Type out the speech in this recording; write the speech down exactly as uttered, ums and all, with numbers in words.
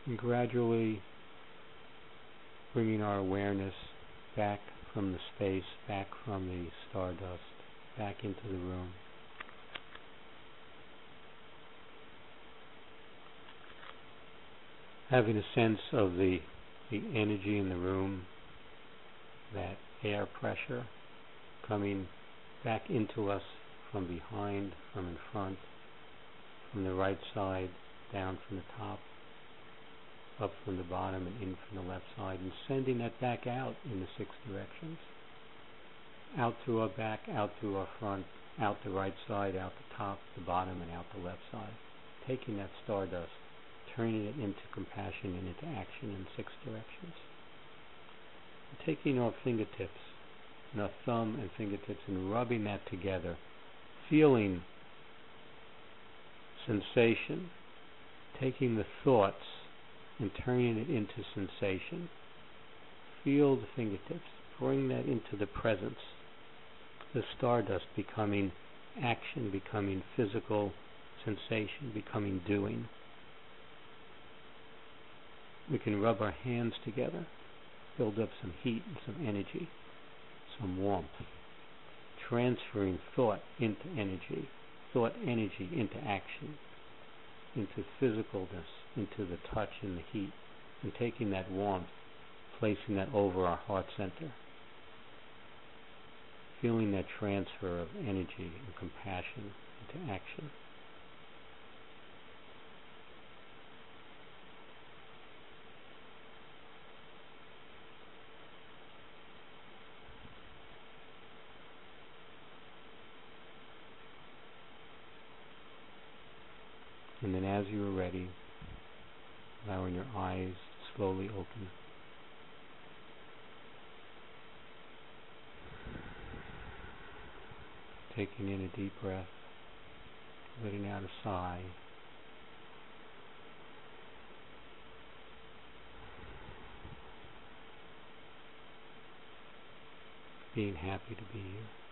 And gradually bringing our awareness back from the space, back from the stardust, back into the room. Having a sense of the, the energy in the room, that air pressure coming back into us from behind, from in front, from the right side, down from the top, up from the bottom and in from the left side, and sending that back out in the six directions. Out through our back, out through our front, out the right side, out the top, the bottom, and out the left side. Taking that stardust, turning it into compassion and into action in six directions. And taking our fingertips, and our thumb and fingertips, and rubbing that together, feeling sensation, taking the thoughts and turning it into sensation. Feel the fingertips, bring that into the presence, the stardust becoming action, becoming physical sensation, becoming doing. We can rub our hands together, build up some heat and some energy, some warmth, transferring thought into energy, thought energy into action, into physicalness, into the touch and the heat, and taking that warmth, placing that over our heart center, feeling that transfer of energy and compassion into action. And then as you are ready, allowing your eyes to slowly open. Taking in a deep breath, letting out a sigh. Being happy to be here.